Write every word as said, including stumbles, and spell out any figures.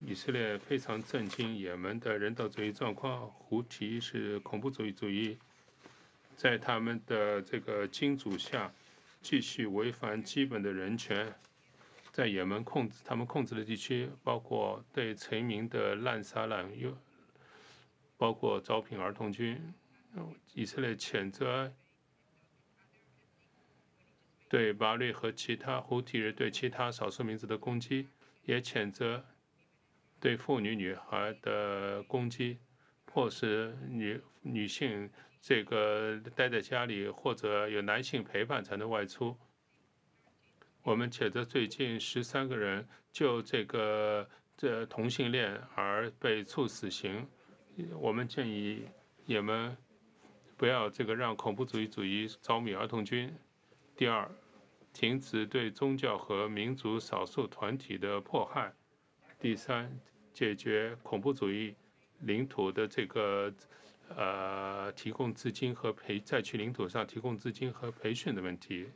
以色列非常震惊也门的人道主义状况，胡提是恐怖主义主义，在他们的这个金主下，继续违反基本的人权，在也门控制他们控制的地区，包括对臣民的滥杀滥用，包括招聘儿童军。以色列谴责对巴律和其他胡提人对其他少数民族的攻击，也谴责对妇女、女孩的攻击，迫使女女性这个待在家里，或者有男性陪伴才能外出。我们谴责最近十三个人就这个这同性恋而被处死刑。我们建议也门不要这个让恐怖主义主义招募儿童军。第二，停止对宗教和民族少数团体的迫害。第三，解决恐怖主义领土的这个呃提供资金和培在其领土上提供资金和培训的问题。